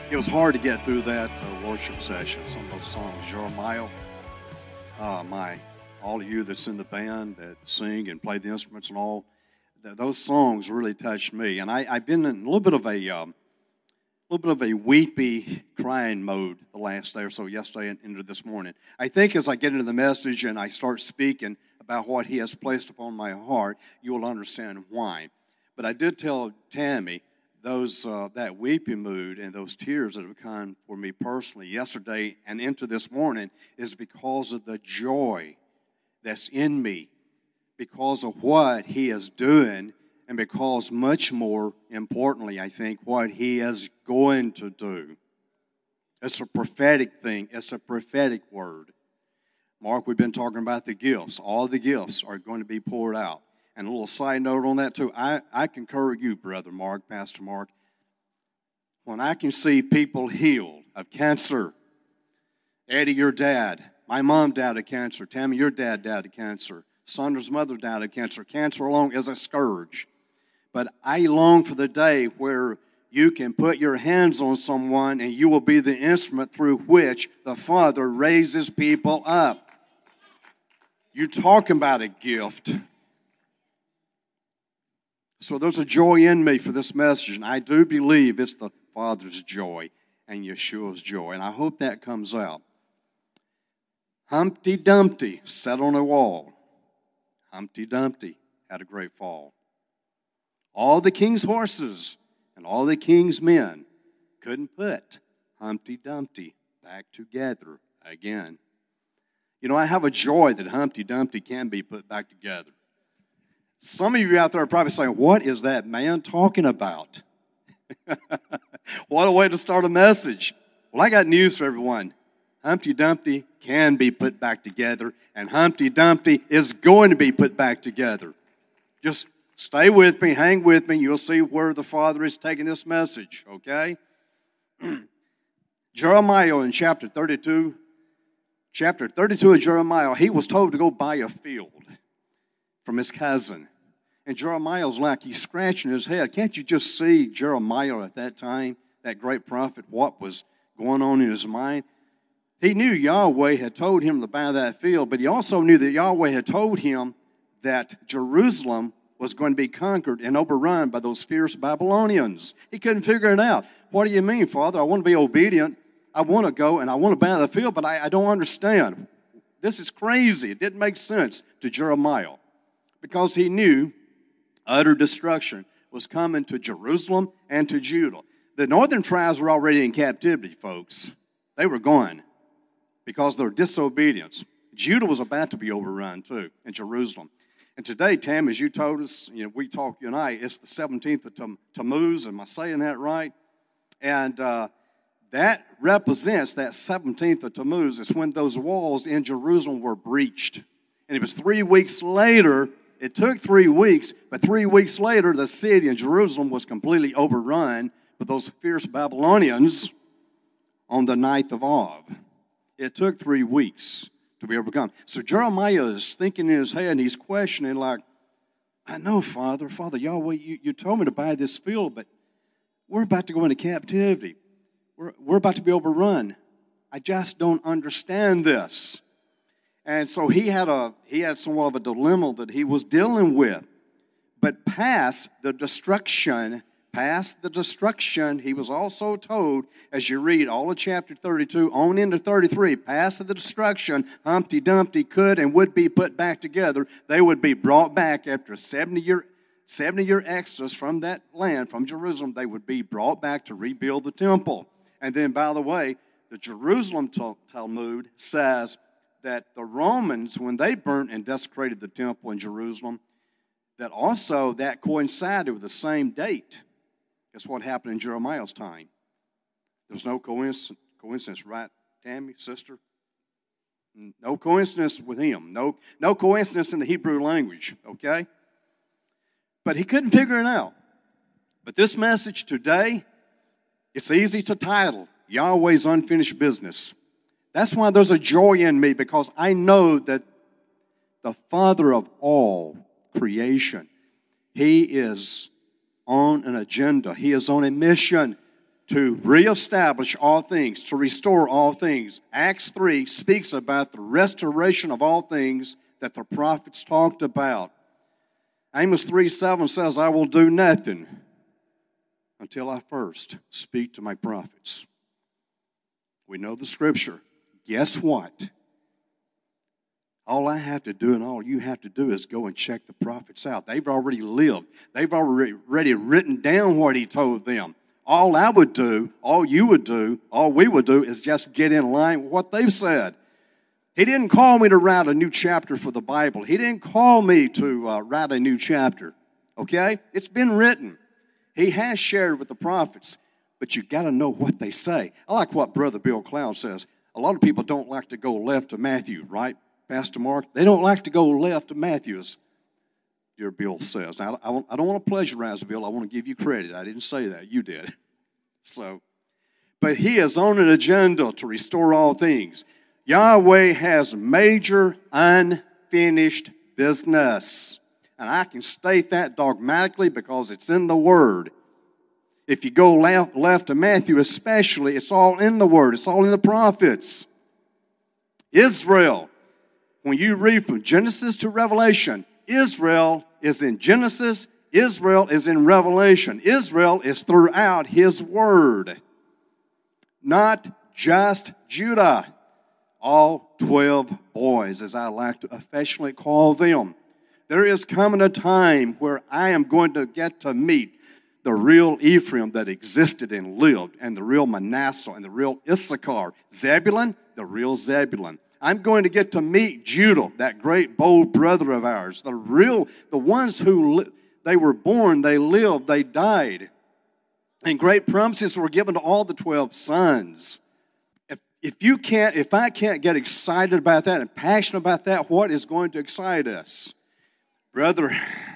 It was hard to get through that worship session. Some of those songs, Jeremiah, all of you that's in the band that sing and play the instruments and all, those songs really touched me. And I've been in a little bit of a weepy crying mode the last day or so, yesterday and into this morning. I think as I get into the message and I start speaking about what He has placed upon my heart, you will understand why. But I did tell Tammy that weeping mood and those tears that have come for me personally yesterday and into this morning is because of the joy that's in me, because of what He is doing, and because much more importantly, I think, what He is going to do. It's a prophetic thing. It's a prophetic word. Mark, we've been talking about the gifts. All the gifts are going to be poured out. And a little side note on that, too. I concur with you, Brother Mark, Pastor Mark. When I can see people healed of cancer, Eddie, your dad, my mom died of cancer, Tammy, your dad died of cancer, Sandra's mother died of cancer. Cancer alone is a scourge. But I long for the day where you can put your hands on someone and you will be the instrument through which the Father raises people up. You're talking about a gift. So there's a joy in me for this message, and I do believe it's the Father's joy and Yeshua's joy, and I hope that comes out. Humpty Dumpty sat on a wall. Humpty Dumpty had a great fall. All the king's horses and all the king's men couldn't put Humpty Dumpty back together again. You know, I have a joy that Humpty Dumpty can be put back together. Some of you out there are probably saying, what is that man talking about? What a way to start a message. Well, I got news for everyone. Humpty Dumpty can be put back together, and Humpty Dumpty is going to be put back together. Just stay with me, hang with me. You'll see where the Father is taking this message, okay? Jeremiah in chapter 32 of Jeremiah, he was told to go buy a field from his cousin. And Jeremiah's like, he's scratching his head. Can't you just see Jeremiah at that time, that great prophet, what was going on in his mind? He knew Yahweh had told him to buy that field, but he also knew that Yahweh had told him that Jerusalem was going to be conquered and overrun by those fierce Babylonians. He couldn't figure it out. What do you mean, Father? I want to be obedient. I want to go and I want to buy the field, but I don't understand. This is crazy. It didn't make sense to Jeremiah, because he knew utter destruction was coming to Jerusalem and to Judah. The northern tribes were already in captivity, folks. They were gone because of their disobedience. Judah was about to be overrun, too, in Jerusalem. And today, Tam, as you told us, we talked, you and I, it's the 17th of Tammuz. Am I saying that right? And that represents that 17th of Tammuz is when those walls in Jerusalem were breached. And it was 3 weeks later. It took 3 weeks, but 3 weeks later, the city in Jerusalem was completely overrun by those fierce Babylonians on the 9th of Av. It took 3 weeks to be overcome. So Jeremiah is thinking in his head, and he's questioning like, I know, Father, Yahweh, you told me to buy this field, but we're about to go into captivity. We're about to be overrun. I just don't understand this. And so he had somewhat of a dilemma that he was dealing with. But past the destruction, he was also told, as you read all of chapter 32 on into 33, past the destruction, Humpty Dumpty could and would be put back together. They would be brought back after a 70-year exodus from that land, from Jerusalem. They would be brought back to rebuild the temple. And then, by the way, the Jerusalem Talmud says that the Romans, when they burnt and desecrated the temple in Jerusalem, that also that coincided with the same date as what happened in Jeremiah's time. There's no coincidence, right, Tammy, sister? No coincidence with him. No coincidence in the Hebrew language, okay? But he couldn't figure it out. But this message today, it's easy to title, Yahweh's Unfinished Business. That's why there's a joy in me, because I know that the Father of all creation, He is on an agenda. He is on a mission to reestablish all things, to restore all things. Acts 3 speaks about the restoration of all things that the prophets talked about. Amos 3:7 says, I will do nothing until I first speak to my prophets. We know the scripture. Guess what? All I have to do and all you have to do is go and check the prophets out. They've already lived. They've already written down what he told them. All I would do, all you would do, all we would do is just get in line with what they've said. He didn't call me to write a new chapter for the Bible. He didn't call me to write a new chapter. Okay? It's been written. He has shared with the prophets, but you got to know what they say. I like what Brother Bill Cloud says. A lot of people don't like to go left to Matthew, right, Pastor Mark? They don't like to go left to Matthew, as dear Bill says. Now, I don't want to pleasurize Bill. I want to give you credit. I didn't say that. You did. But he is on an agenda to restore all things. Yahweh has major unfinished business. And I can state that dogmatically because it's in the Word. If you go left to Matthew especially, it's all in the Word. It's all in the prophets. Israel, when you read from Genesis to Revelation, Israel is in Genesis, Israel is in Revelation. Israel is throughout His Word. Not just Judah. All 12 boys, as I like to affectionately call them. There is coming a time where I am going to get to meet the real Ephraim that existed and lived, and the real Manasseh and the real Issachar. Zebulun, the real Zebulun. I'm going to get to meet Judah, that great bold brother of ours. The ones who they were born, they lived, they died. And great promises were given to all the 12 sons. If I can't get excited about that and passionate about that, what is going to excite us? Brother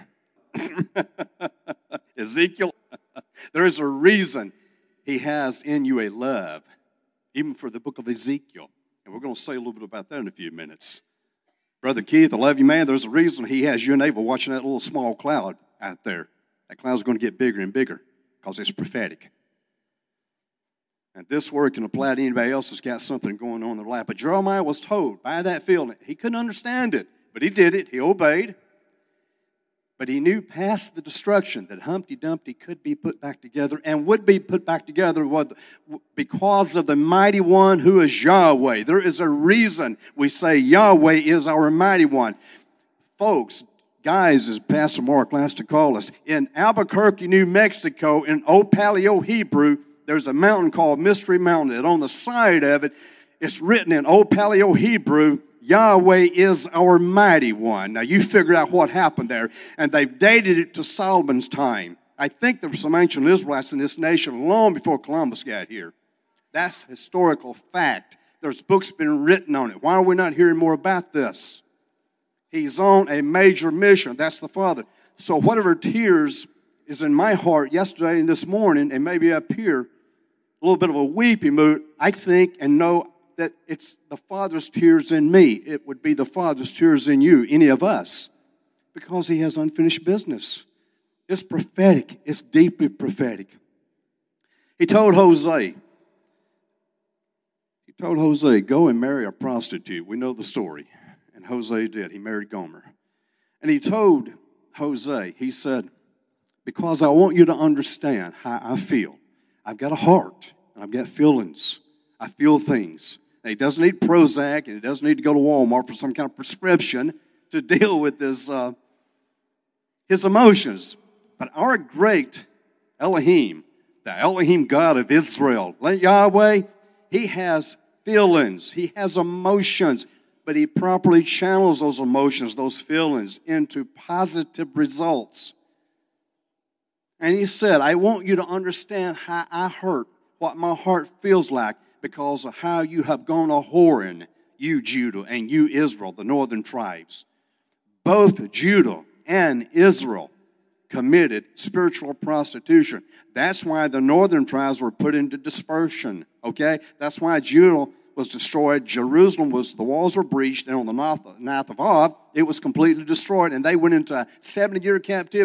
Ezekiel, there is a reason he has in you a love, even for the book of Ezekiel. And we're going to say a little bit about that in a few minutes. Brother Keith, I love you, man. There's a reason he has you and Ava watching that little small cloud out there. That cloud's going to get bigger and bigger because it's prophetic. And this word can apply to anybody else who's got something going on in their life. But Jeremiah was told by that field, he couldn't understand it, but he did it. He obeyed. But he knew past the destruction that Humpty Dumpty could be put back together and would be put back together because of the mighty one who is Yahweh. There is a reason we say Yahweh is our mighty one. Folks, guys, as Pastor Mark likes to call us, in Albuquerque, New Mexico, in Old Paleo Hebrew, there's a mountain called Mystery Mountain, and on the side of it, it's written in Old Paleo Hebrew, Yahweh is our mighty one. Now, you figure out what happened there, and they've dated it to Solomon's time. I think there were some ancient Israelites in this nation long before Columbus got here. That's historical fact. There's books been written on it. Why are we not hearing more about this? He's on a major mission. That's the Father. So whatever tears is in my heart yesterday and this morning, and maybe up here, a little bit of a weepy mood, I think and know that it's the Father's tears in me. It would be the Father's tears in you, any of us, because He has unfinished business. It's prophetic. It's deeply prophetic. He told Hosea, go and marry a prostitute. We know the story. And Hosea did. He married Gomer. And he told Hosea, he said, because I want you to understand how I feel. I've got a heart, and I've got feelings. I feel things. Now, he doesn't need Prozac, and he doesn't need to go to Walmart for some kind of prescription to deal with his emotions. But our great Elohim, the Elohim God of Israel, Yahweh, He has feelings. He has emotions. But He properly channels those emotions, those feelings, into positive results. And He said, I want you to understand how I hurt, what my heart feels like, because of how you have gone a-whoring, you Judah and you Israel, the northern tribes. Both Judah and Israel committed spiritual prostitution. That's why the northern tribes were put into dispersion, okay? That's why Judah was destroyed. Jerusalem the walls were breached, and on the north of Av, it was completely destroyed, and they went into a 70-year captivity.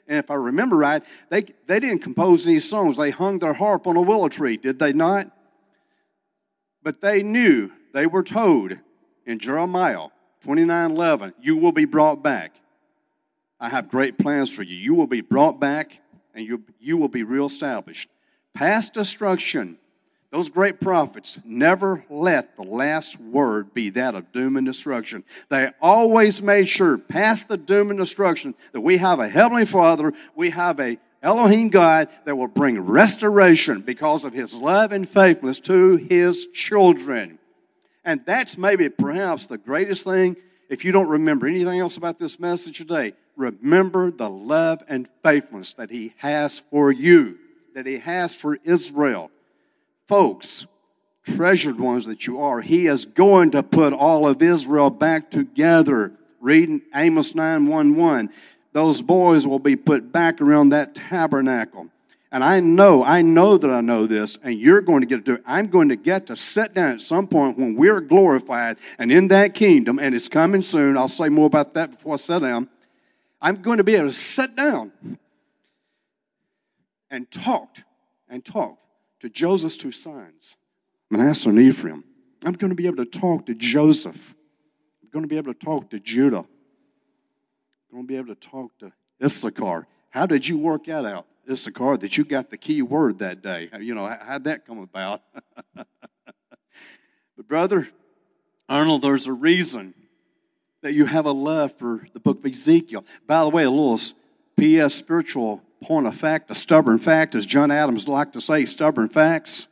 And if I remember right, they didn't compose any songs. They hung their harp on a willow tree, did they not? But they knew, they were told in Jeremiah 29:11, you will be brought back. I have great plans for you. You will be brought back, and you will be reestablished. Past destruction, those great prophets never let the last word be that of doom and destruction. They always made sure, past the doom and destruction, that we have a Heavenly Father, we have a Elohim God that will bring restoration because of His love and faithfulness to His children. And that's maybe perhaps the greatest thing. If you don't remember anything else about this message today, remember the love and faithfulness that He has for you, that He has for Israel. Folks, treasured ones that you are, He is going to put all of Israel back together. Reading Amos 9:1, those boys will be put back around that tabernacle. And I know that I know this, and you're going to get to do it. I'm going to get to sit down at some point when we're glorified and in that kingdom, and it's coming soon. I'll say more about that before I sit down. I'm going to be able to sit down and talk to Joseph's two sons, Manasseh and Ephraim. I'm going to be able to talk to Joseph. I'm going to be able to talk to Judah. I'm going to be able to talk to Issachar. How did you work that out, Issachar, that you got the key word that day? You know, how'd that come about? But Brother Arnold, there's a reason that you have a love for the book of Ezekiel. By the way, a little P.S. spiritual point of fact, a stubborn fact, as John Adams liked to say, stubborn facts.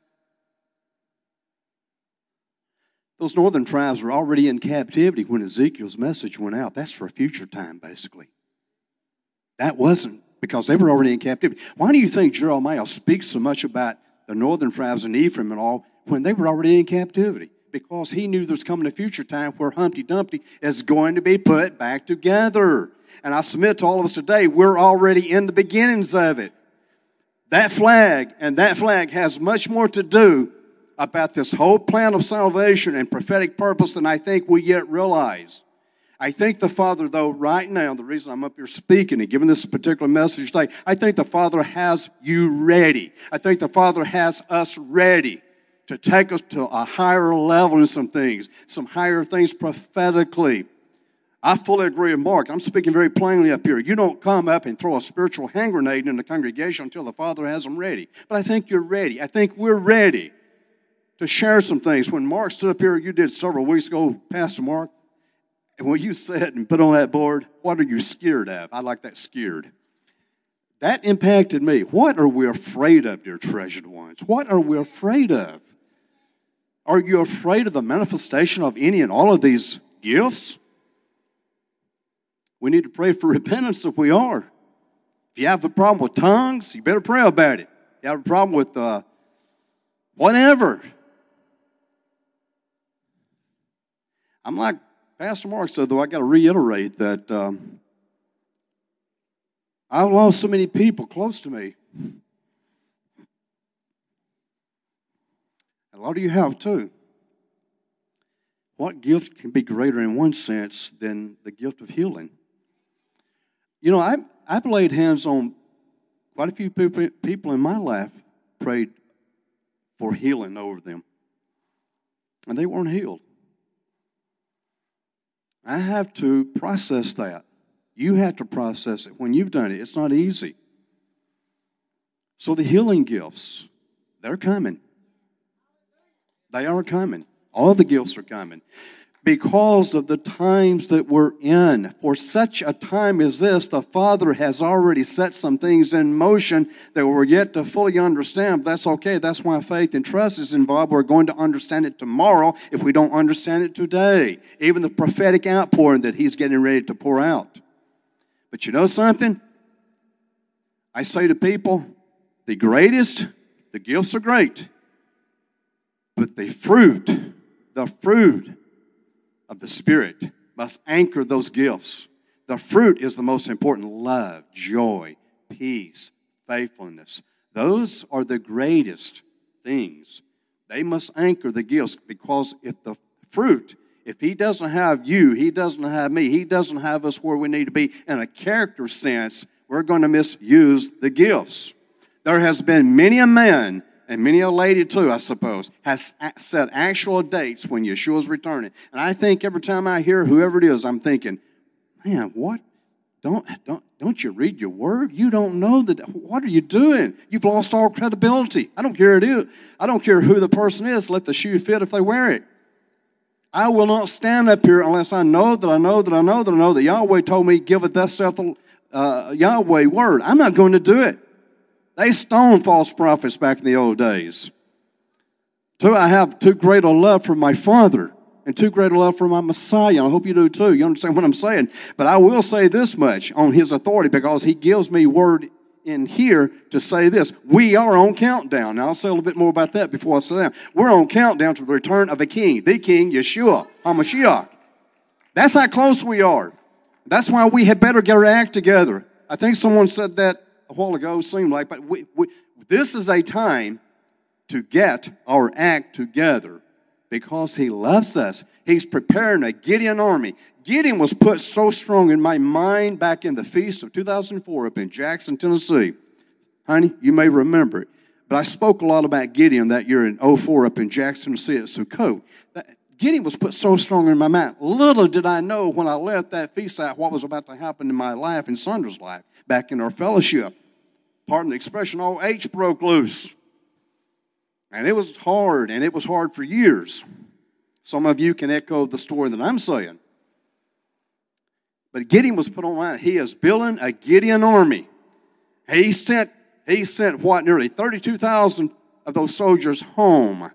Those northern tribes were already in captivity when Ezekiel's message went out. That's for a future time, basically. That wasn't because they were already in captivity. Why do you think Jeremiah speaks so much about the northern tribes and Ephraim and all when they were already in captivity? Because he knew there was coming a future time where Humpty Dumpty is going to be put back together. And I submit to all of us today, we're already in the beginnings of it. That flag has much more to do about this whole plan of salvation and prophetic purpose than I think we yet realize. I think the Father, though, right now, the reason I'm up here speaking and giving this particular message today, I think the Father has you ready. I think the Father has us ready to take us to a higher level in some things, some higher things prophetically. I fully agree with Mark. I'm speaking very plainly up here. You don't come up and throw a spiritual hand grenade in the congregation until the Father has them ready. But I think you're ready. I think we're ready to share some things. When Mark stood up here, you did several weeks ago, Pastor Mark, and when you said and put on that board, what are you scared of? I like that, scared. That impacted me. What are we afraid of, dear treasured ones? What are we afraid of? Are you afraid of the manifestation of any and all of these gifts? We need to pray for repentance if we are. If you have a problem with tongues, you better pray about it. If you have a problem with whatever. I'm like Pastor Mark said, though, I got to reiterate that I've lost so many people close to me. A lot of you have too. What gift can be greater in one sense than the gift of healing? You know, I've laid hands on quite a few people in my life, prayed for healing over them, and they weren't healed. I have to process that. You have to process it. When you've done it, it's not easy. So the healing gifts, they're coming. They are coming. All the gifts are coming. Because of the times that we're in. For such a time as this, the Father has already set some things in motion that we're yet to fully understand. But that's okay. That's why faith and trust is involved. We're going to understand it tomorrow if we don't understand it today. Even the prophetic outpouring that He's getting ready to pour out. But you know something? I say to people, the gifts are great. But the fruit of the Spirit must anchor those gifts. The fruit is the most important. Love, joy, peace, faithfulness. Those are the greatest things. They must anchor the gifts, because if the fruit, if He doesn't have you, He doesn't have me, He doesn't have us where we need to be in a character sense, we're going to misuse the gifts. There has been many a man, and many a lady too, I suppose, has set actual dates when Yeshua's returning. And I think every time I hear whoever it is, I'm thinking, man, what? Don't you read your word? You don't know that. What are you doing? You've lost all credibility. I don't care who it is. I don't care who the person is. Let the shoe fit if they wear it. I will not stand up here unless I know that Yahweh told me, give it thus saith the Yahweh word. I'm not going to do it. They stoned false prophets back in the old days. Two, I have too great a love for my Father and too great a love for my Messiah. I hope you do too. You understand what I'm saying? But I will say this much on his authority because he gives me word in here to say this. We are on countdown. Now, I'll say a little bit more about that before I sit down. We're on countdown to the return of a king, the King, Yeshua, HaMashiach. That's how close we are. That's why we had better get our act together. I think someone said that a while ago, seemed like, but this is a time to get our act together because he loves us. He's preparing a Gideon army. Gideon was put so strong in my mind back in the feast of 2004 up in Jackson, Tennessee. Honey, you may remember it. But I spoke a lot about Gideon that year in 2004 up in Jackson, Tennessee at Sukkot. Gideon was put so strong in my mind. Little did I know when I left that feast out what was about to happen in my life and Sandra's life back in our fellowship. Pardon the expression, all H broke loose. And it was hard, and it was hard for years. Some of you can echo the story that I'm saying. But Gideon was put on line. He is building a Gideon army. He sent what, nearly 32,000 of those soldiers home.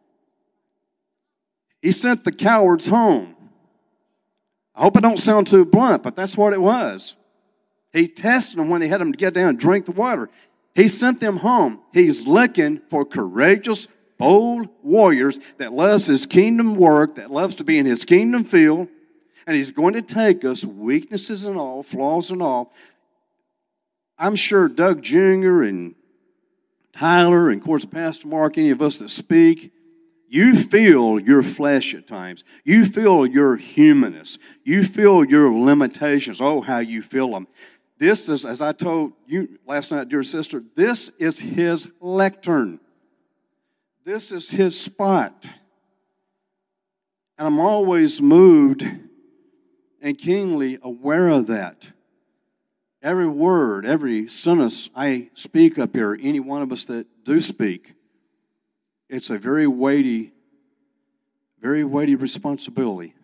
He sent the cowards home. I hope I don't sound too blunt, but that's what it was. He tested them when they had them to get down and drink the water. He sent them home. He's looking for courageous, bold warriors that loves his kingdom work, that loves to be in his kingdom field, and he's going to take us, weaknesses and all, flaws and all. I'm sure Doug Jr. and Tyler and, of course, Pastor Mark, any of us that speak, you feel your flesh at times. You feel your humanness. You feel your limitations. Oh, how you feel them. This is, as I told you last night, dear sister, this is his lectern. This is his spot. And I'm always moved and keenly aware of that. Every word, every sentence I speak up here, any one of us that do speak, it's a very weighty responsibility.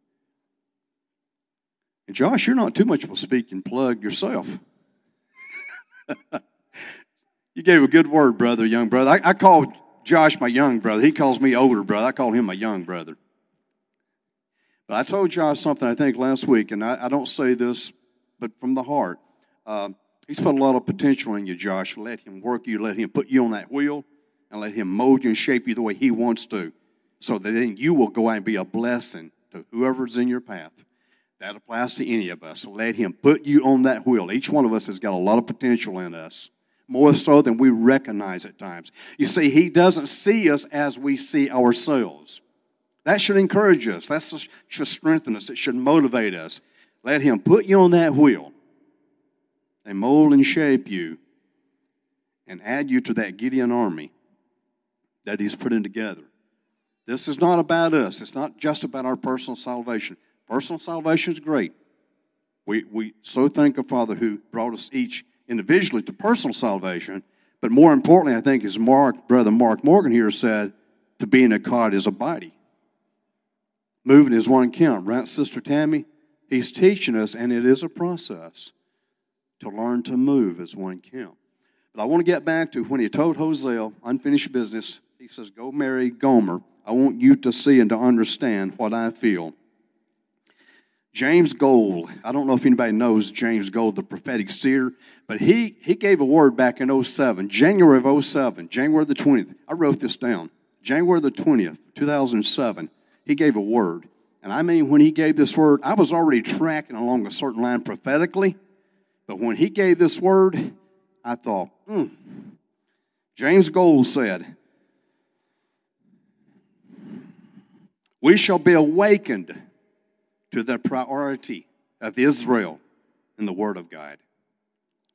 And Josh, you're not too much of a speaking plug yourself. You gave a good word, brother, young brother. I call Josh my young brother. He calls me older brother. I call him my young brother. But I told Josh something, I think, last week, and I don't say this, but from the heart. He's put a lot of potential in you, Josh. Let him work you. Let him put you on that wheel, and let him mold you and shape you the way he wants to, so that then you will go out and be a blessing to whoever's in your path. That applies to any of us. Let him put you on that wheel. Each one of us has got a lot of potential in us, more so than we recognize at times. You see, he doesn't see us as we see ourselves. That should encourage us. That should strengthen us. It should motivate us. Let him put you on that wheel and mold and shape you and add you to that Gideon army that he's putting together. This is not about us. It's not just about our personal salvation. Personal salvation is great. We so thank a Father who brought us each individually to personal salvation, but more importantly, I think, as Brother Mark Morgan here said, to be in a cod is a body. Moving is one count, right, Sister Tammy? He's teaching us, and it is a process to learn to move as one count. But I want to get back to when he told Hosea, unfinished business, he says, go marry Gomer. I want you to see and to understand what I feel. James Gold, I don't know if anybody knows James Gold, the prophetic seer, but he gave a word back in 2007, January of 2007, January the 20th. I wrote this down. January the 20th, 2007, he gave a word. And I mean, when he gave this word, I was already tracking along a certain line prophetically, but when he gave this word, I thought, James Gold said, we shall be awakened to the priority of Israel in the Word of God.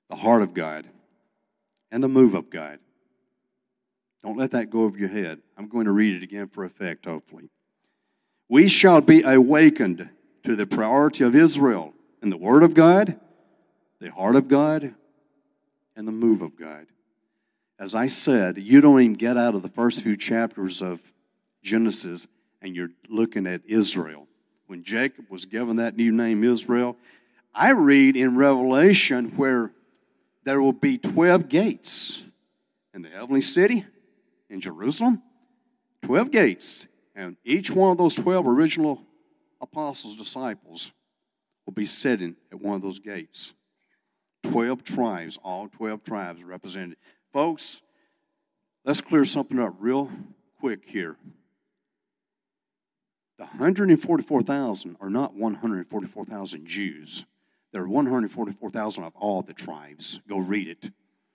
the heart of God, and the move of God. Don't let that go over your head. I'm going to read it again for effect, hopefully. We shall be awakened to the priority of Israel and the Word of God, the heart of God, and the move of God. As I said, you don't even get out of the first few chapters of Genesis and you're looking at Israel. When Jacob was given that new name, Israel, I read in Revelation where there will be 12 gates in the heavenly city in Jerusalem. 12 gates. And each one of those 12 original apostles, disciples, will be sitting at one of those gates. 12 tribes, all 12 tribes represented. Folks, let's clear something up real quick here. The 144,000 are not 144,000 Jews. There are 144,000 of all the tribes. Go read it.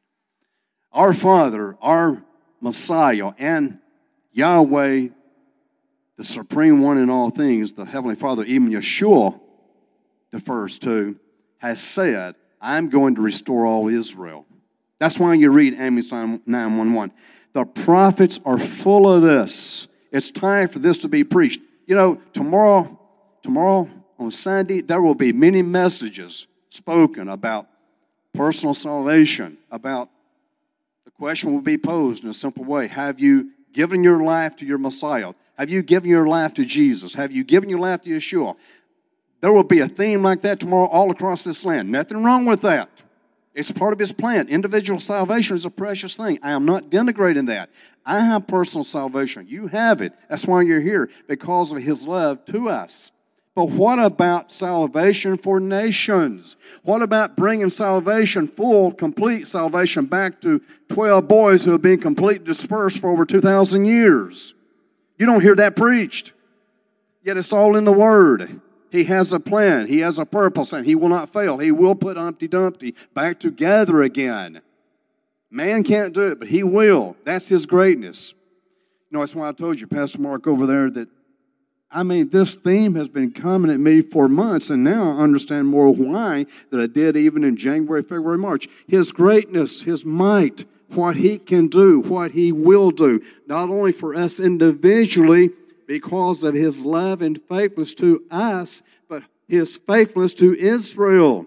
Our Father, our Messiah, and Yahweh, the supreme one in all things, the Heavenly Father, even Yeshua defers to, has said, I'm going to restore all Israel. That's why you read Amos 9:1. The prophets are full of this. It's time for this to be preached. You know, tomorrow on Sunday, there will be many messages spoken about personal salvation, about the question will be posed in a simple way. Have you given your life to your Messiah? Have you given your life to Jesus? Have you given your life to Yeshua? There will be a theme like that tomorrow all across this land. Nothing wrong with that. It's part of His plan. Individual salvation is a precious thing. I am not denigrating that. I have personal salvation. You have it. That's why you're here, because of His love to us. But what about salvation for nations? What about bringing salvation, full, complete salvation, back to 12 boys who have been completely dispersed for over 2,000 years? You don't hear that preached. Yet it's all in the Word. He has a plan. He has a purpose, and He will not fail. He will put Humpty Dumpty back together again. Man can't do it, but He will. That's His greatness. You know, that's why I told you, Pastor Mark over there, that, this theme has been coming at me for months, and now I understand more why than I did even in January, February, March. His greatness, His might, what He can do, what He will do, not only for us individually, because of His love and faithfulness to us, but His faithfulness to Israel.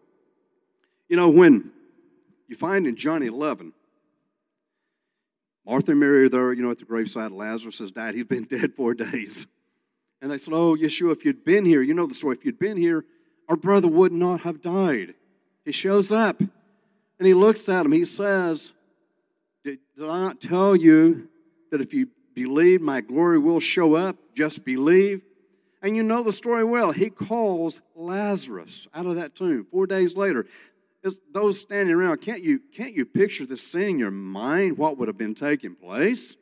You know, when you find in John 11, Martha and Mary are there, at the graveside. Lazarus has died. He's been dead 4 days. And they said, oh, Yeshua, if you'd been here, you know the story, if you'd been here, our brother would not have died. He shows up, and He looks at him. He says, did I not tell you that if you believe, my glory will show up? Just believe. And you know the story well. He calls Lazarus out of that tomb 4 days later. Those standing around, can't you picture this scene in your mind, what would have been taking place?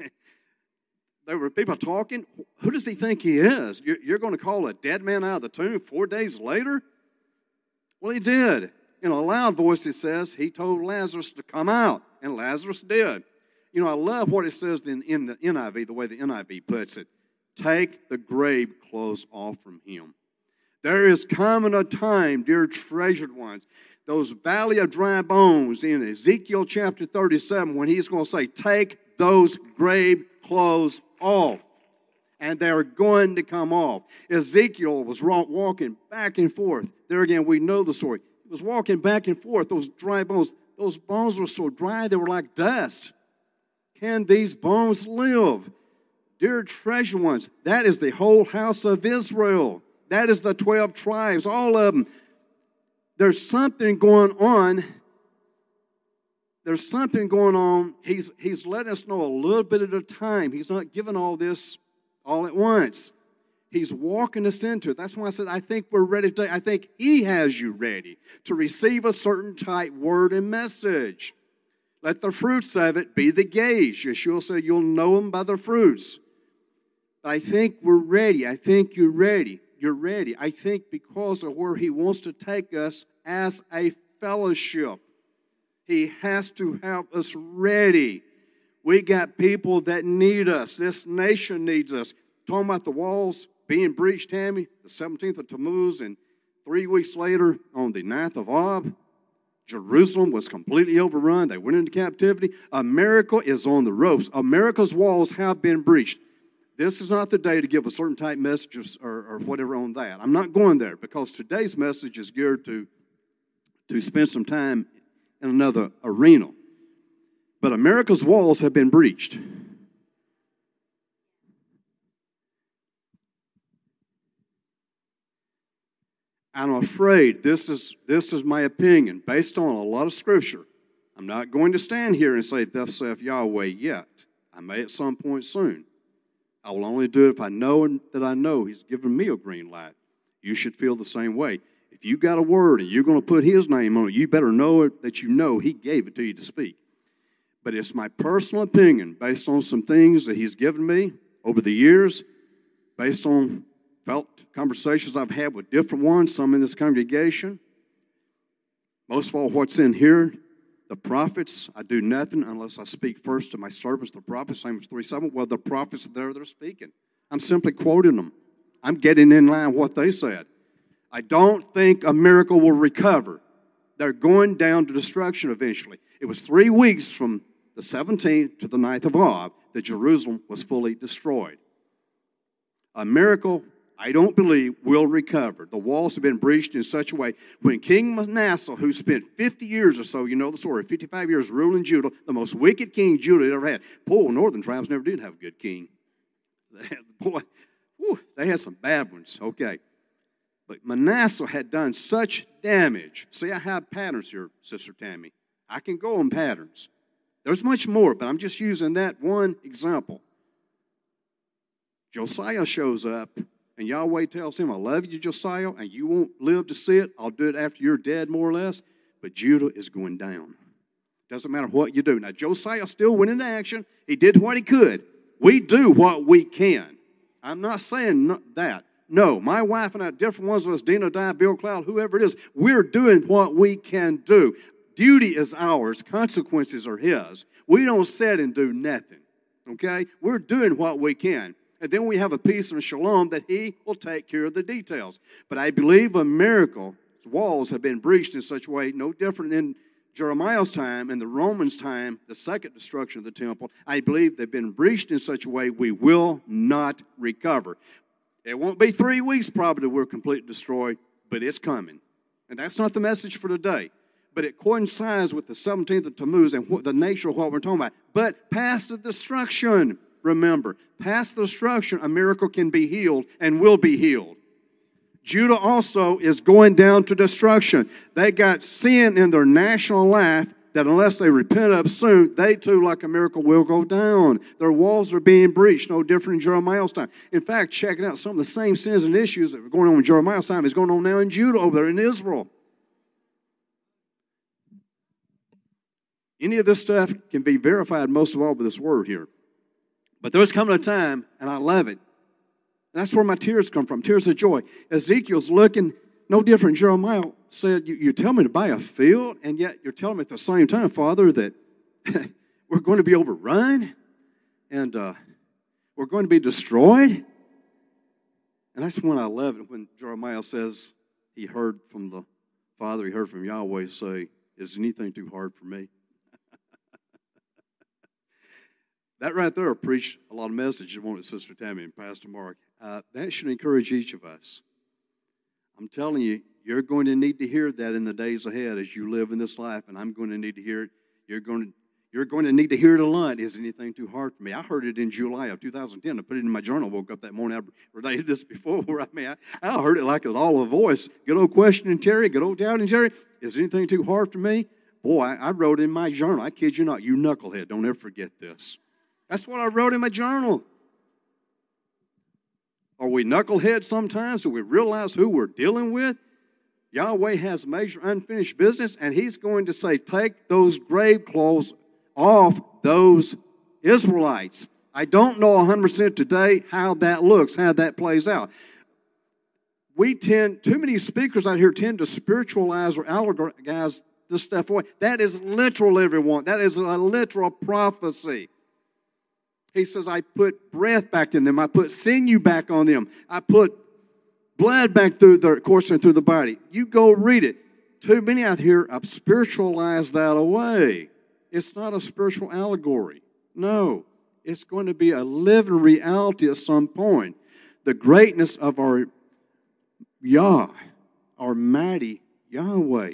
There were people talking. Who does he think he is? You're going to call a dead man out of the tomb 4 days later? Well, he did. In a loud voice, it says, he told Lazarus to come out, and Lazarus did. You know, I love what it says in the NIV, the way the NIV puts it. Take the grave clothes off from him. There is coming a time, dear treasured ones, those valley of dry bones in Ezekiel chapter 37, when He's going to say, take those grave clothes off. And they're going to come off. Ezekiel was walking back and forth. There again, we know the story. He was walking back and forth, those dry bones. Those bones were so dry, they were like dust. Can these bones live? Dear treasured ones, that is the whole house of Israel. That is the 12 tribes, all of them. There's something going on. There's something going on. He's letting us know a little bit at a time. He's not giving all this all at once. He's walking us into it. That's why I said, I think we're ready today. I think He has you ready to receive a certain type word and message. Let the fruits of it be the gauge. Yeshua said, you'll know them by the fruits. I think we're ready. I think you're ready. You're ready. I think because of where He wants to take us as a fellowship, He has to have us ready. We got people that need us. This nation needs us. Talking about the walls being breached, Tammy, the 17th of Tammuz, and 3 weeks later on the 9th of Ab, Jerusalem was completely overrun. They went into captivity. America is on the ropes. America's walls have been breached. This is not the day to give a certain type message or whatever on that. I'm not going there because today's message is geared to spend some time in another arena. But America's walls have been breached. I'm afraid this is my opinion based on a lot of scripture. I'm not going to stand here and say, thus saith Yahweh yet. I may at some point soon. I will only do it if I know that I know He's given me a green light. You should feel the same way. If you got a word and you're going to put His name on it, you better know it, that you know He gave it to you to speak. But it's my personal opinion based on some things that He's given me over the years, based on felt conversations I've had with different ones, some in this congregation. Most of all, what's in here, the prophets, I do nothing unless I speak first to my servants, the prophets, Amos 3:7. Well, the prophets are there, they're speaking. I'm simply quoting them. I'm getting in line with what they said. I don't think America will recover. They're going down to destruction eventually. It was 3 weeks from the 17th to the 9th of Av that Jerusalem was fully destroyed. America, I don't believe, will recover. The walls have been breached in such a way. When King Manasseh, who spent 50 years or so, you know the story, 55 years ruling Judah, the most wicked king Judah had ever had. Poor northern tribes never did have a good king. They had some bad ones, okay. But Manasseh had done such damage. See, I have patterns here, Sister Tammy. I can go on patterns. There's much more, but I'm just using that one example. Josiah shows up, and Yahweh tells him, I love you, Josiah, and you won't live to see it. I'll do it after you're dead, more or less. But Judah is going down. Doesn't matter what you do. Now, Josiah still went into action. He did what he could. We do what we can. I'm not saying that. No, my wife and I, different ones of us, Dina, Di, Bill Cloud, whoever it is, we're doing what we can do. Duty is ours. Consequences are His. We don't sit and do nothing, okay? We're doing what we can. And then we have a peace and a shalom that He will take care of the details. But I believe America's walls have been breached in such a way, no different than Jeremiah's time and the Romans' time, the second destruction of the temple. I believe they've been breached in such a way we will not recover. It won't be 3 weeks probably till we're completely destroyed, but it's coming. And that's not the message for today. But it coincides with the 17th of Tammuz and the nature of what we're talking about. But past the destruction, remember, past the destruction, America can be healed and will be healed. Judah also is going down to destruction. They got sin in their national life that unless they repent of soon, they too, like America, will go down. Their walls are being breached, no different in Jeremiah's time. In fact, checking out some of the same sins and issues that were going on in Jeremiah's time is going on now in Judah over there in Israel. Any of this stuff can be verified most of all with this word here. But there's coming a time, and I love it. And that's where my tears come from, tears of joy. Ezekiel's looking no different. Jeremiah said, you tell me to buy a field, and yet you're telling me at the same time, Father, that we're going to be overrun, and we're going to be destroyed. And that's when I love it, when Jeremiah says he heard from the Father, he heard from Yahweh say, is anything too hard for me? That right there preached a lot of messages, won't it, Sister Tammy and Pastor Mark? That should encourage each of us. I'm telling you, you're going to need to hear that in the days ahead as you live in this life, and I'm going to need to hear it. You're going to need to hear it a lot. Is anything too hard for me? I heard it in July of 2010. I put it in my journal. Woke up that morning. I related this before. I heard it like it was all a voice. Good old questioning Terry. Good old doubting Terry. Is anything too hard for me? Boy, I wrote in my journal. I kid you not. You knucklehead. Don't ever forget this. That's what I wrote in my journal. Are we knuckleheads sometimes? Do we realize who we're dealing with? Yahweh has major unfinished business, and He's going to say, take those grave clothes off those Israelites. I don't know 100% today how that looks, how that plays out. Too many speakers out here tend to spiritualize or allegorize this stuff away. That is literal, everyone. That is a literal prophecy. He says, I put breath back in them. I put sinew back on them. I put blood back through their coursing through the body. You go read it. too many out here have spiritualized that away. It's not a spiritual allegory. No, it's going to be a living reality at some point. The greatness of our Yah, our mighty Yahweh.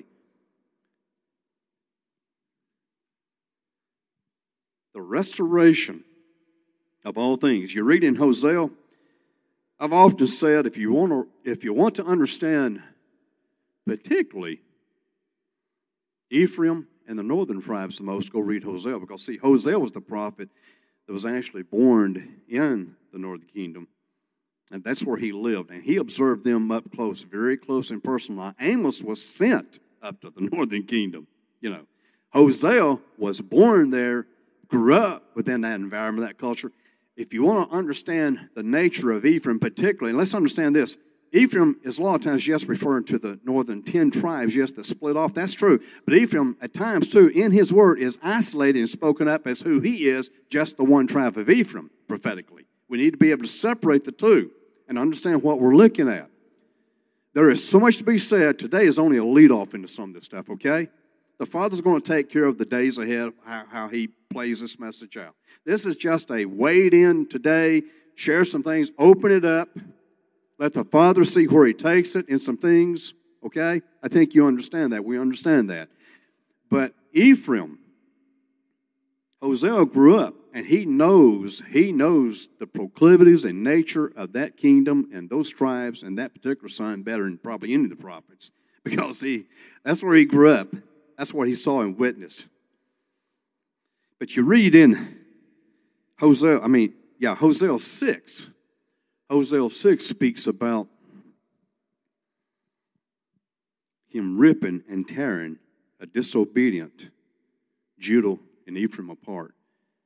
The restoration of all things. You read in Hosea, I've often said if you want to understand particularly Ephraim and the northern tribes the most, go read Hosea. Because, see, Hosea was the prophet that was actually born in the northern kingdom. And that's where he lived. And he observed them up close, very close and personal. Amos was sent up to the northern kingdom. You know, Hosea was born there, grew up within that environment, that culture. If you want to understand the nature of Ephraim particularly, and let's understand this. Ephraim is a lot of times just referring to the northern 10 tribes, yes, that split off. That's true. But Ephraim, at times, too, in his word, is isolated and spoken up as who he is, just the one tribe of Ephraim, prophetically. We need to be able to separate the two and understand what we're looking at. There is so much to be said. Today is only a lead-off into some of this stuff, okay? The Father's going to take care of the days ahead, how he plays this message out. This is just a wade in today, share some things, open it up, let the Father see where he takes it in some things, okay? I think you understand that. We understand that. But Ephraim, Hosea grew up, and he knows the proclivities and nature of that kingdom and those tribes and that particular son better than probably any of the prophets. Because that's where he grew up. That's what he saw and witnessed. But you read in Hosea 6. Hosea 6 speaks about him ripping and tearing a disobedient Judah and Ephraim apart.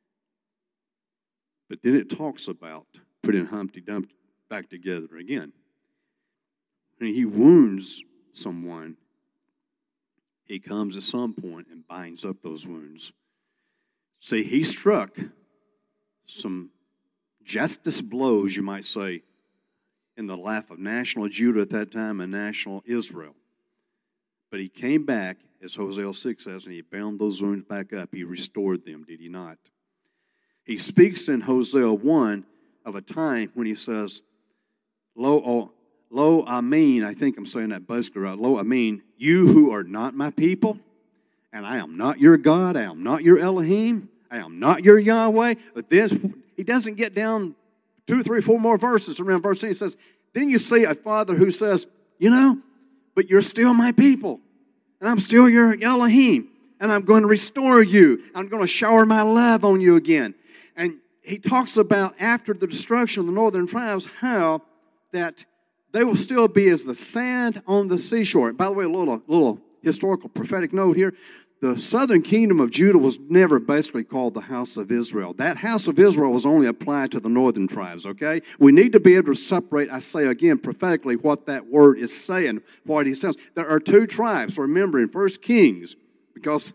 But then it talks about putting Humpty Dumpty back together again. When he wounds someone, he comes at some point and binds up those wounds. See, he struck some justice blows, you might say, in the life of national Judah at that time and national Israel. But he came back, as Hosea 6 says, and he bound those wounds back up. He restored them, did he not? He speaks in Hosea 1 of a time when he says, Lo, I think I'm saying that basically right. Lo, you who are not my people, and I am not your God, I am not your Elohim, I am not your Yahweh. But this, he doesn't get down 2, 3, 4 more verses. Around verse 10, he says, then you see a father who says, but you're still my people, and I'm still your Elohim, and I'm going to restore you. I'm going to shower my love on you again. And he talks about after the destruction of the northern tribes, how that they will still be as the sand on the seashore. By the way, a little historical prophetic note here. The southern kingdom of Judah was never basically called the house of Israel. That house of Israel was only applied to the northern tribes, okay? We need to be able to separate, I say again, prophetically, what that word is saying, what he says. There are 2 tribes, remember, in 1 Kings, because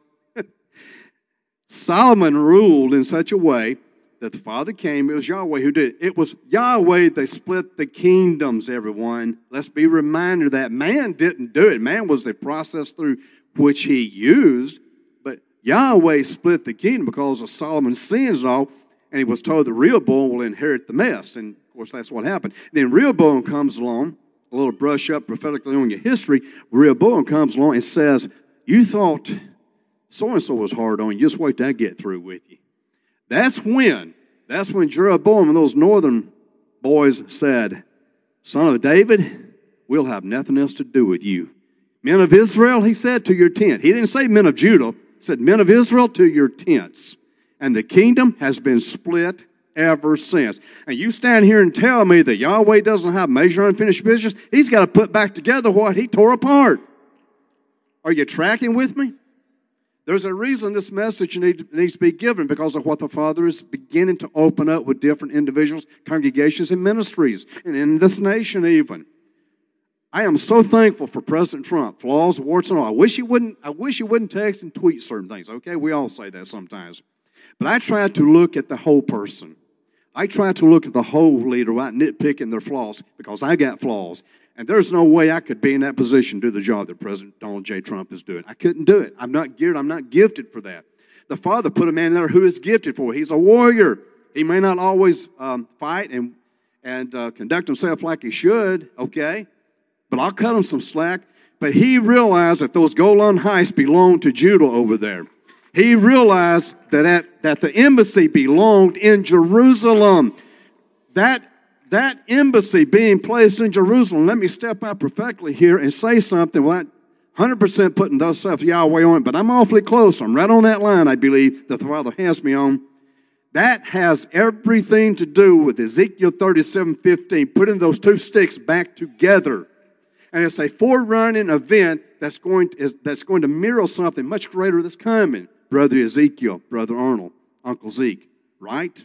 Solomon ruled in such a way that the Father came. It was Yahweh who did it. It was Yahweh that split the kingdoms, everyone. Let's be reminded that man didn't do it. Man was the process through which he used. But Yahweh split the kingdom because of Solomon's sins and all. And he was told that Rehoboam will inherit the mess. And, of course, that's what happened. Then Rehoboam comes along, a little brush up prophetically on your history. Rehoboam comes along and says, you thought so-and-so was hard on you. Just wait till I get through with you. That's when Jeroboam and those northern boys said, son of David, we'll have nothing else to do with you. Men of Israel, he said, to your tent. He didn't say men of Judah. He said, men of Israel, to your tents. And the kingdom has been split ever since. And you stand here and tell me that Yahweh doesn't have major unfinished business. He's got to put back together what he tore apart. Are you tracking with me? There's a reason this message needs to be given, because of what the Father is beginning to open up with different individuals, congregations, and ministries, and in this nation even. I am so thankful for President Trump, flaws, warts, and all. I wish he wouldn't text and tweet certain things, okay? We all say that sometimes. But I try to look at the whole person. I try to look at the whole leader without nitpicking their flaws, because I got flaws. And there's no way I could be in that position to do the job that President Donald J. Trump is doing. I couldn't do it. I'm not geared. I'm not gifted for that. The Father put a man there who is gifted for it. He's a warrior. He may not always fight and conduct himself like he should, okay? But I'll cut him some slack. But he realized that those Golan Heights belonged to Judah over there. He realized that the embassy belonged in Jerusalem. That embassy being placed in Jerusalem, let me step out prophetically here and say something without 100% putting thus saith Yahweh on it, but I'm awfully close. I'm right on that line, I believe, that the Father has me on. That has everything to do with Ezekiel 37:15, putting those two sticks back together. And it's a forerunning event that's going to mirror something much greater that's coming. Brother Ezekiel, Brother Arnold, Uncle Zeke, right?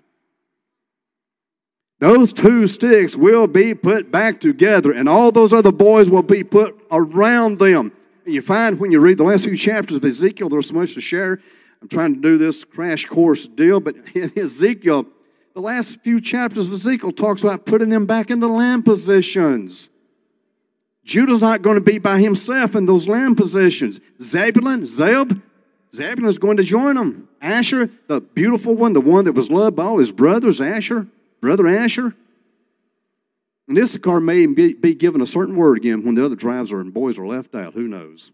Those two sticks will be put back together, and all those other boys will be put around them. And you find when you read the last few chapters of Ezekiel, there's so much to share. I'm trying to do this crash course deal, but in Ezekiel, the last few chapters of Ezekiel talks about putting them back in the land positions. Judah's not going to be by himself in those land positions. Zebulun is going to join them. Asher, the beautiful one, the one that was loved by all his brothers, brother Asher. And Issachar may be given a certain word again when the other tribes and boys are left out. Who knows?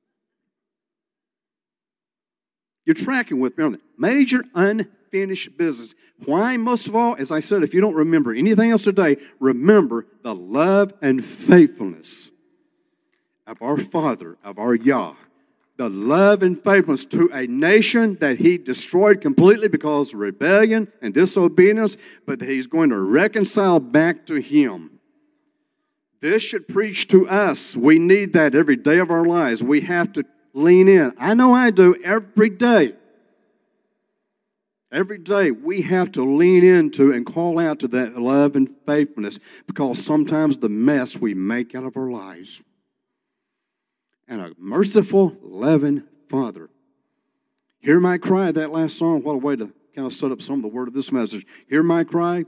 You're tracking with me on that. Major unfinished business. Why, most of all, as I said, if you don't remember anything else today, remember the love and faithfulness of our Father, of our Yah. The love and faithfulness to a nation that he destroyed completely because of rebellion and disobedience, but that he's going to reconcile back to him. This should preach to us. We need that every day of our lives. We have to lean in. I know I do every day. Every day we have to lean into and call out to that love and faithfulness, because sometimes the mess we make out of our lives. And a merciful, loving Father. Hear my cry, that last song. What a way to kind of set up some of the word of this message. Hear my cry.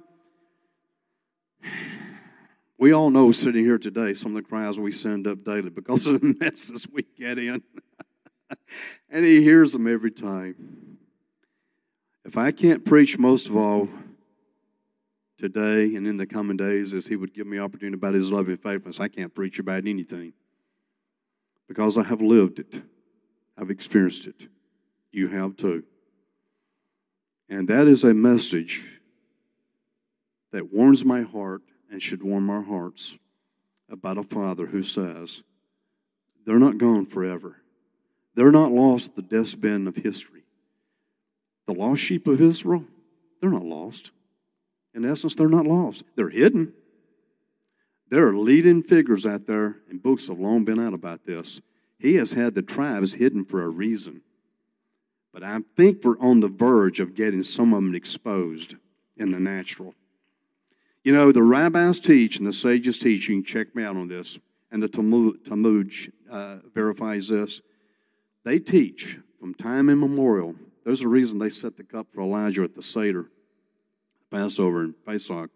We all know sitting here today some of the cries we send up daily because of the messes we get in. And he hears them every time. If I can't preach most of all today and in the coming days as he would give me opportunity about his love and faithfulness, I can't preach about anything. Because I have lived it. I've experienced it. You have too. And that is a message that warms my heart and should warm our hearts about a Father who says, they're not gone forever. They're not lost the dustbin of history. The lost sheep of Israel, they're not lost. In essence, they're not lost. They're hidden. There are leading figures out there, and books have long been out about this. He has had the tribes hidden for a reason. But I think we're on the verge of getting some of them exposed in the natural. You know, the rabbis teach and the sages teach, you can check me out on this, and the Talmud verifies this. They teach from time immemorial. There's a reason they set the cup for Elijah at the Seder, Passover and Pesach.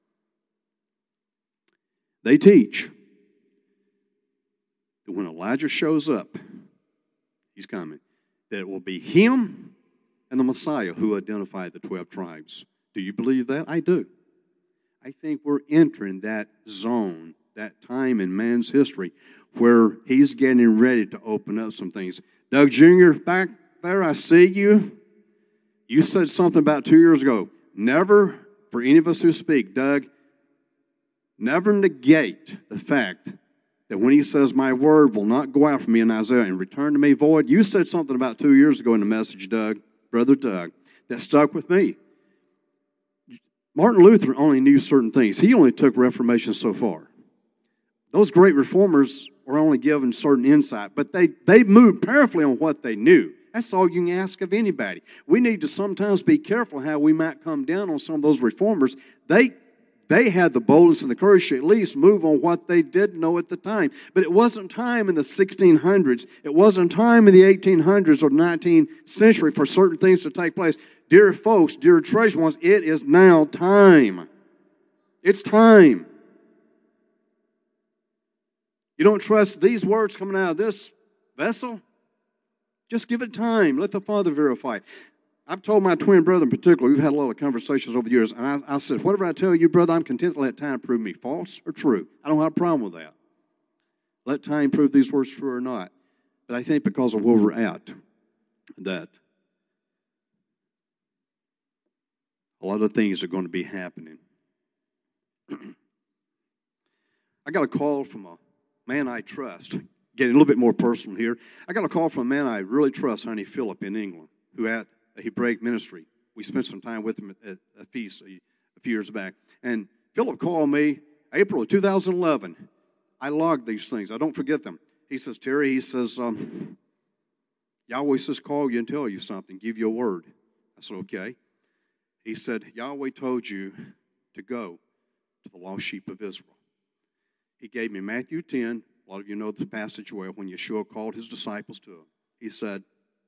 They teach that when Elijah shows up, he's coming, that it will be him and the Messiah who identify the 12 tribes. Do you believe that? I do. I think we're entering that zone, that time in man's history where he's getting ready to open up some things. Doug Jr., back there, I see you. You said something about 2 years ago. Never, for any of us who speak, Doug, never negate the fact that when he says, my word will not go out from me in Isaiah and return to me void. You said something about 2 years ago in the message, Doug, Brother Doug, that stuck with me. Martin Luther only knew certain things. He only took Reformation so far. Those great reformers were only given certain insight, but they moved powerfully on what they knew. That's all you can ask of anybody. We need to sometimes be careful how we might come down on some of those reformers. They had the boldness and the courage to at least move on what they did know at the time. But it wasn't time in the 1600s. It wasn't time in the 1800s or 19th century for certain things to take place. Dear folks, dear treasured ones, it is now time. It's time. You don't trust these words coming out of this vessel? Just give it time. Let the Father verify. I've told my twin brother in particular, we've had a lot of conversations over the years, and I said, whatever I tell you, brother, I'm content to let time prove me false or true. I don't have a problem with that. Let time prove these words true or not. But I think because of where we're at, that a lot of things are going to be happening. I got a call from a man I trust. Getting a little bit more personal here. I got a call from a man I really trust, Honey Philip, in England, who had a Hebraic ministry. We spent some time with him at a feast a few years back. And Philip called me April of 2011. I logged these things. I don't forget them. He says, Terry, he says, Yahweh says call you and tell you something, give you a word. I said, okay. He said, Yahweh told you to go to the lost sheep of Israel. He gave me Matthew 10. A lot of you know the passage well, when Yeshua called his disciples to him. He said,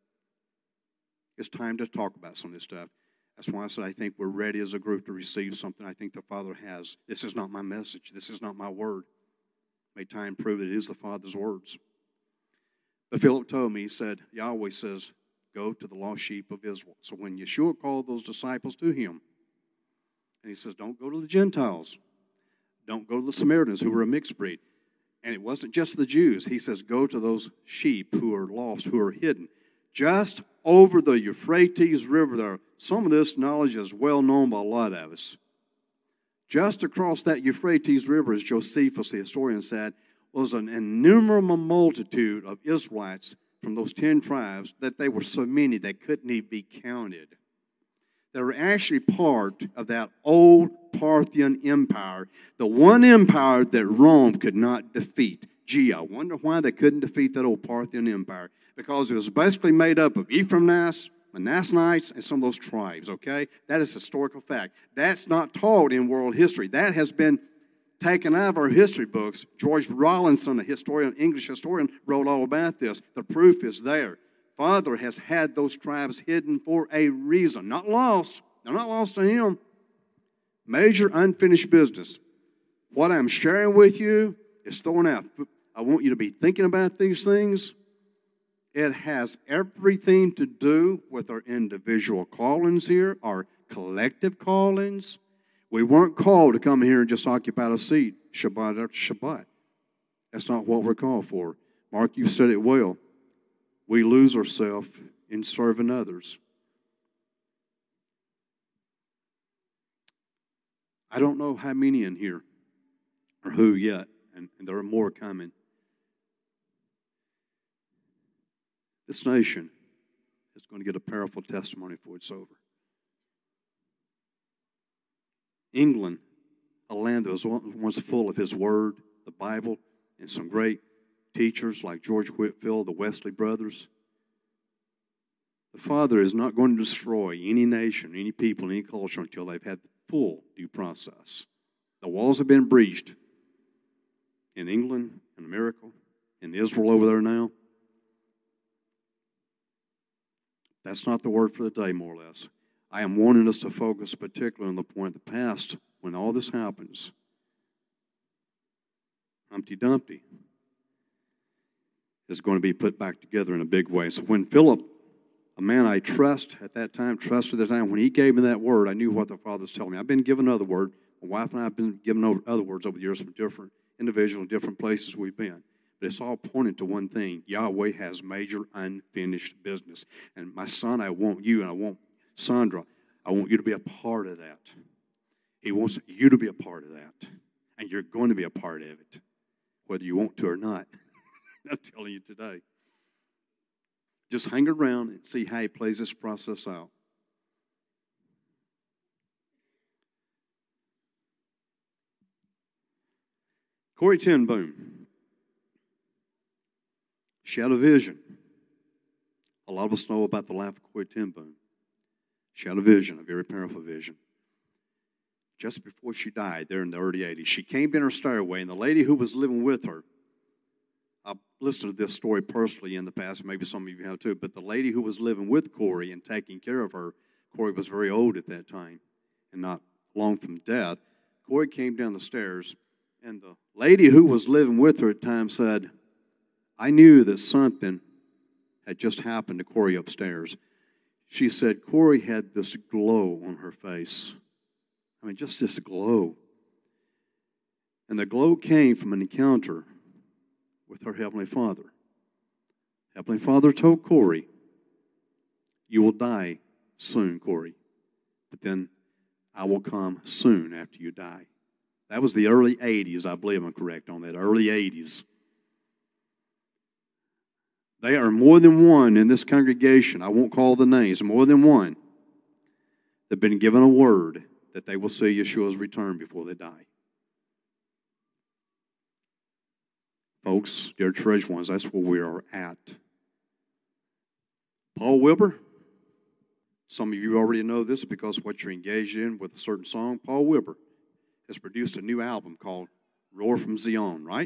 it's time to talk about some of this stuff. That's why I said I think we're ready as a group to receive something I think the Father has. This is not my message. This is not my word. May time prove that it is the Father's words. But Philip told me, he said, Yahweh says, go to the lost sheep of Israel. So when Yeshua called those disciples to him, and he says, don't go to the Gentiles. Don't go to the Samaritans who were a mixed breed. And it wasn't just the Jews. He says, go to those sheep who are lost, who are hidden. Just over the Euphrates River there. Some of this knowledge is well known by a lot of us. Just across that Euphrates River, as Josephus, the historian, said, was an innumerable multitude of Israelites from those 10 tribes that they were so many they couldn't even be counted. They were actually part of that old Parthian Empire, the one empire that Rome could not defeat. Gee, I wonder why they couldn't defeat that old Parthian Empire. Because it was basically made up of Ephraimites, Manassanites, and some of those tribes, okay? That is historical fact. That's not taught in world history. That has been taken out of our history books. George Rawlinson, a historian, English historian, wrote all about this. The proof is there. Father has had those tribes hidden for a reason. Not lost. They're not lost to him. Major unfinished business. What I'm sharing with you is thrown out. I want you to be thinking about these things. It has everything to do with our individual callings here, our collective callings. We weren't called to come here and just occupy a seat Shabbat after Shabbat. That's not what we're called for. Mark, you said it well. We lose ourselves in serving others. I don't know how many in here or who yet, and there are more coming. This nation is going to get a powerful testimony before it's over. England, a land that was once full of His Word, the Bible, and some great teachers like George Whitefield, the Wesley brothers. The Father is not going to destroy any nation, any people, any culture until they've had the full due process. The walls have been breached in England, in America, in Israel over there now. That's not the word for the day, more or less. I am wanting us to focus particularly on the point of the past when all this happens. Humpty Dumpty is going to be put back together in a big way. So when Philip, a man I trust at that time, trusted at the time, when he gave me that word, I knew what the Father was telling me. I've been given other word. My wife and I have been given other words over the years from different individuals, different places we've been. But it's all pointing to one thing. Yahweh has major unfinished business. And my son, I want you, and I want Sandra, I want you to be a part of that. He wants you to be a part of that. And you're going to be a part of it, whether you want to or not. I'm telling you today. Just hang around and see how He plays this process out. Corrie ten Boom. She had a vision. A lot of us know about the life of Corrie ten Boom. She had a vision, a very powerful vision. Just before she died, there in the early 80s, she came in her stairway, and the lady who was living with her, I've listened to this story personally in the past, maybe some of you have too, but the lady who was living with Corrie and taking care of her, Corrie was very old at that time and not long from death. Corrie came down the stairs, And the lady who was living with her at the time said, I knew that something had just happened to Corey upstairs. She said Corey had this glow on her face. I mean, just this glow. And the glow came from an encounter with her Heavenly Father. Heavenly Father told Corey, you will die soon, Corey, but then I will come soon after you die. That was the early 80s, I believe I'm correct on that, early 80s. There are more than one in this congregation, I won't call the names, more than one that have been given a word that they will see Yeshua's return before they die. Folks, dear treasured ones, that's where we are at. Paul Wilbur, some of you already know this because of what you're engaged in with a certain song. Paul Wilbur has produced a new album called Roar from Zion, right?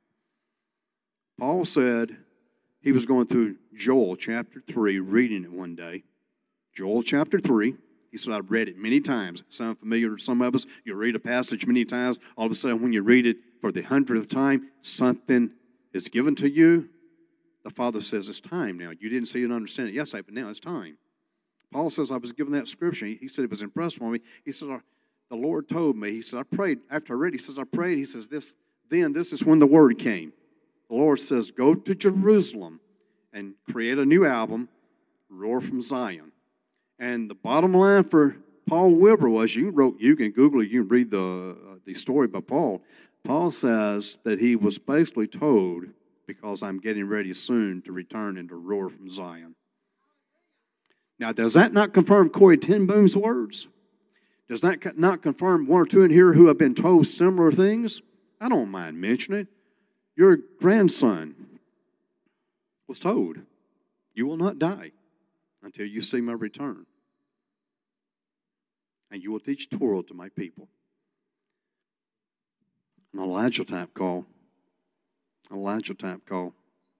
Paul said he was going through Joel chapter 3, reading it one day. Joel chapter 3. He said, I've read it many times. It sounds familiar to some of us. You read a passage many times. All of a sudden, when you read it for the 100th time, something is given to you. The Father says, it's time now. You didn't see it and understand it yesterday, but now it's time. Paul says, I was given that scripture. He said it was impressed on me. He said, the Lord told me. He said, I prayed. After I read, he says, I prayed. He says, this is when the word came. The Lord says, go to Jerusalem and create a new album, Roar from Zion. And the bottom line for Paul Wilbur was, you can Google it, you can read the story by Paul. Paul says that he was basically told, because I'm getting ready soon to return and to roar from Zion. Now, does that not confirm Corey ten Boom's words? Does that not confirm one or two in here who have been told similar things? I don't mind mentioning it. Your grandson was told, you will not die until you see my return. And you will teach Torah to my people. An Elijah type call. Elijah type call.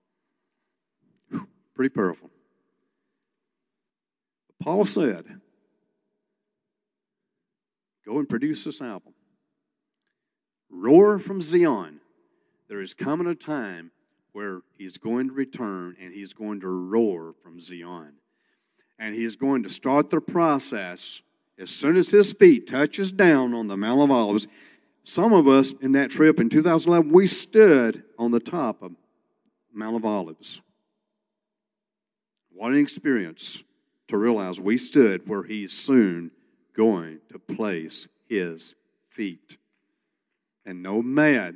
Pretty powerful. Paul said, go and produce this album. Roar from Zion. There is coming a time where he's going to return and he's going to roar from Zion. And he's going to start the process as soon as his feet touches down on the Mount of Olives. Some of us in that trip in 2011, we stood on the top of Mount of Olives. What an experience to realize we stood where he's soon going to place his feet. And no man,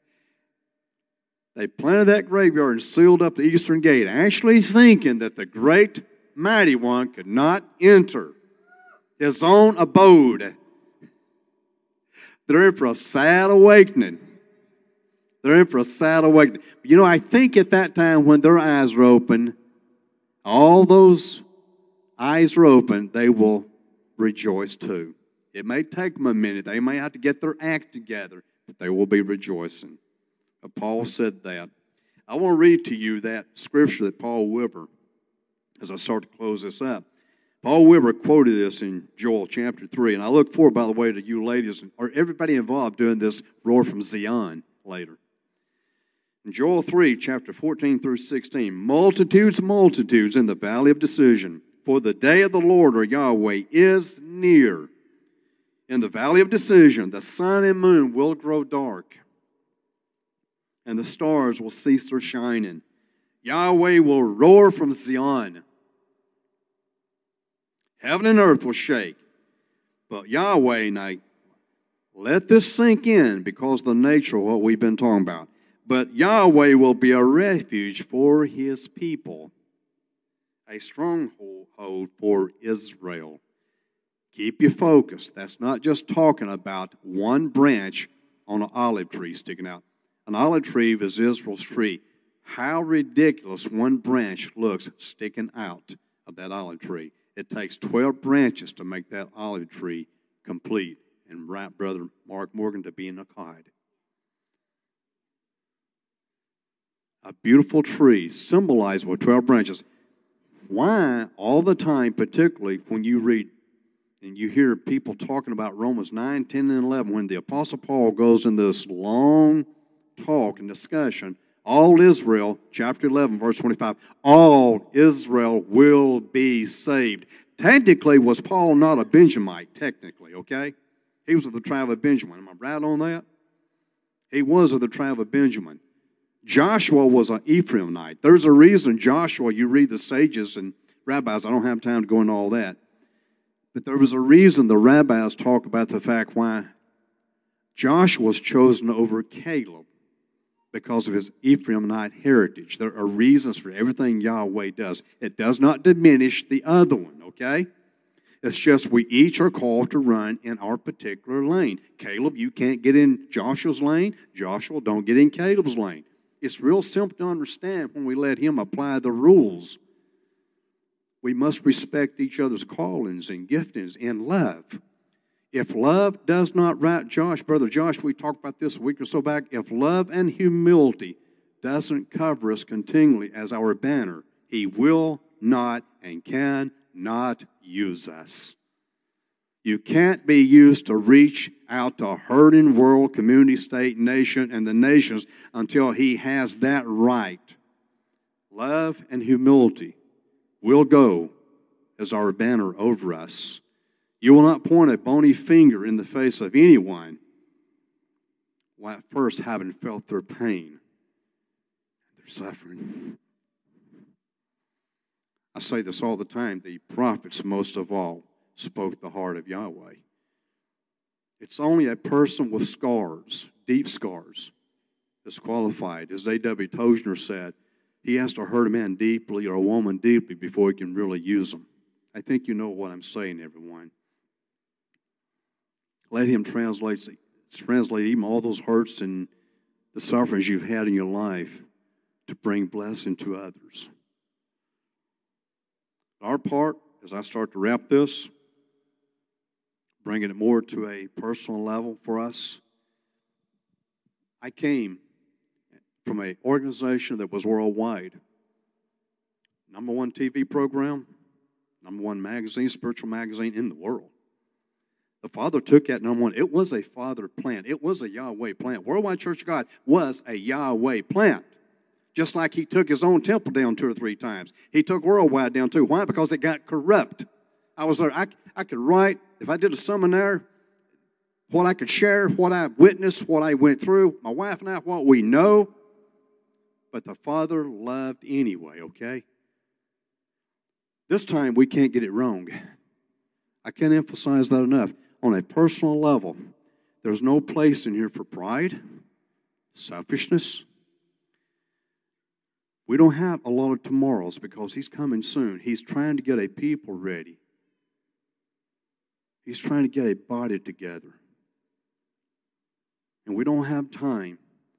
they planted that graveyard and sealed up the eastern gate, actually thinking that the great mighty one could not enter his own abode. They're in for a sad awakening. They're in for a sad awakening. You know, I think at that time when their eyes were open, all those eyes are open, they will rejoice too. It may take them a minute. They may have to get their act together, but they will be rejoicing. But Paul said that. I want to read to you that scripture that Paul Wilbur, as I start to close this up. Paul Wilbur quoted this in Joel chapter 3, and I look forward, by the way, to you ladies, or everybody involved doing this roar from Zion later. In Joel 3, chapter 14 through 16, multitudes in the valley of decision, for the day of the Lord, or Yahweh, is near. In the valley of decision, the sun and moon will grow dark, and the stars will cease their shining. Yahweh will roar from Zion. Heaven and earth will shake. But Yahweh, now, let this sink in because of the nature of what we've been talking about. But Yahweh will be a refuge for his people, a stronghold for Israel. Keep you focused. That's not just talking about one branch on an olive tree sticking out. An olive tree is Israel's tree. How ridiculous one branch looks sticking out of that olive tree. It takes 12 branches to make that olive tree complete. And right, Brother Mark Morgan, to be in a cod. A beautiful tree symbolized with 12 branches. Why all the time, particularly when you read And you hear people talking about Romans 9, 10, and 11 when the Apostle Paul goes in this long talk and discussion. All Israel, chapter 11, verse 25, all Israel will be saved. Technically, was Paul not a Benjamite, technically, okay? He was of the tribe of Benjamin. Am I right on that? He was of the tribe of Benjamin. Joshua was an Ephraimite. There's a reason Joshua, you read the sages and rabbis, I don't have time to go into all that, but there was a reason the rabbis talk about the fact why Joshua was chosen over Caleb, because of his Ephraimite heritage. There are reasons for everything Yahweh does. It does not diminish the other one, okay? It's just we each are called to run in our particular lane. Caleb, you can't get in Joshua's lane. Joshua, don't get in Caleb's lane. It's real simple to understand when we let him apply the rules. We must respect each other's callings and giftings in love. If love does not Brother Josh, we talked about this a week or so back. If love and humility doesn't cover us continually as our banner, He will not and cannot use us. You can't be used to reach out to a hurting world, community, state, nation, and the nations until He has that right. Love and humility will go as our banner over us. You will not point a bony finger in the face of anyone while first having felt their pain, their suffering. I say this all the time. The prophets, most of all, spoke the heart of Yahweh. It's only a person with scars, deep scars, that's qualified. As A.W. Tozer said, he has to hurt a man deeply or a woman deeply before he can really use them. I think you know what I'm saying, everyone. Let Him translate even all those hurts and the sufferings you've had in your life to bring blessing to others. Our part, as I start to wrap this, bringing it more to a personal level for us, I came from an organization that was worldwide. #1 TV program, #1 magazine, spiritual magazine in the world. The Father took that #1. It was a Father plant. It was a Yahweh plant. Worldwide Church of God was a Yahweh plant. Just like He took His own temple down 2 or 3 times. He took Worldwide down too. Why? Because it got corrupt. I was there. I could write, if I did a seminar, what I could share, what I witnessed, what I went through, my wife and I, what we know. But the Father loved anyway, okay? This time we can't get it wrong. I can't emphasize that enough. On a personal level, there's no place in here for pride, selfishness. We don't have a lot of tomorrows because He's coming soon. He's trying to get a people ready. He's trying to get a body together. And we don't have time.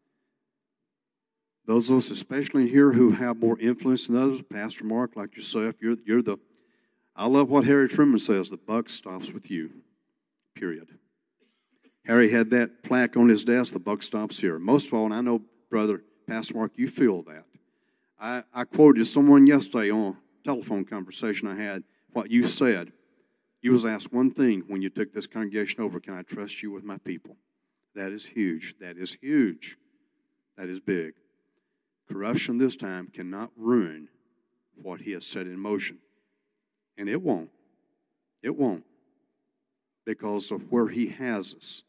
Those of us, especially here, who have more influence than others, Pastor Mark, like yourself, I love what Harry Truman says, the buck stops with you, period. Harry had that plaque on his desk, the buck stops here. Most of all, and I know, Brother Pastor Mark, you feel that. I quoted someone yesterday on a telephone conversation I had, what you said. You was asked one thing when you took this congregation over, can I trust you with my people? That is huge. That is huge. That is big. Corruption this time cannot ruin what He has set in motion. And it won't. It won't. Because of where He has us.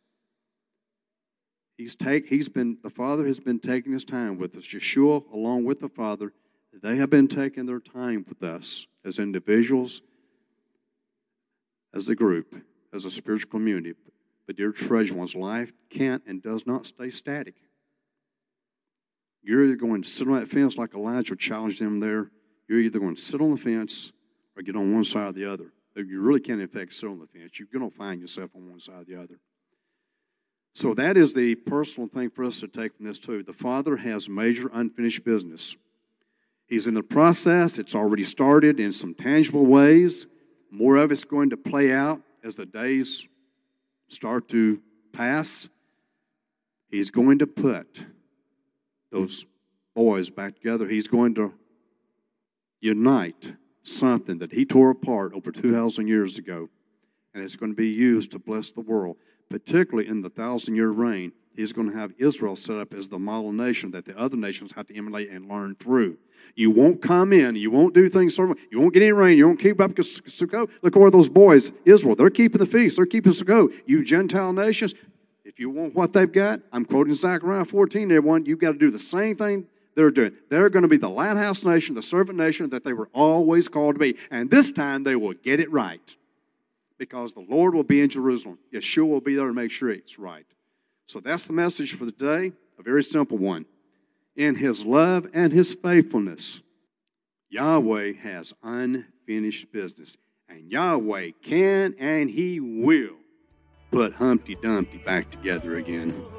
The Father has been taking His time with us. Yeshua, along with the Father, they have been taking their time with us as individuals, as a group, as a spiritual community. But dear treasure one's life can't and does not stay static. You're either going to sit on that fence like Elijah challenged them there. You're either going to sit on the fence or get on one side or the other. You really can't, in fact, sit on the fence. You're going to find yourself on one side or the other. So that is the personal thing for us to take from this too. The Father has major unfinished business. He's in the process. It's already started in some tangible ways. More of it's going to play out as the days start to pass. He's going to put those boys back together. He's going to unite something that He tore apart over 2,000 years ago. and it's going to be used to bless the world, particularly in the 1,000-year reign. He's going to have Israel set up as the model nation that the other nations have to emulate and learn through. You won't come in. You won't do things. You won't get any rain. You won't keep up Sukkot. Look where those boys, Israel, they're keeping the feast. They're keeping Sukkot. You Gentile nations, if you want what they've got, I'm quoting Zechariah 14, everyone, you've got to do the same thing they're doing. They're going to be the lighthouse nation, the servant nation that they were always called to be. And this time they will get it right because the Lord will be in Jerusalem. Yeshua will be there to make sure it's right. So that's the message for the day, a very simple one. In His love and His faithfulness, Yahweh has unfinished business. And Yahweh can and He will put Humpty Dumpty back together again.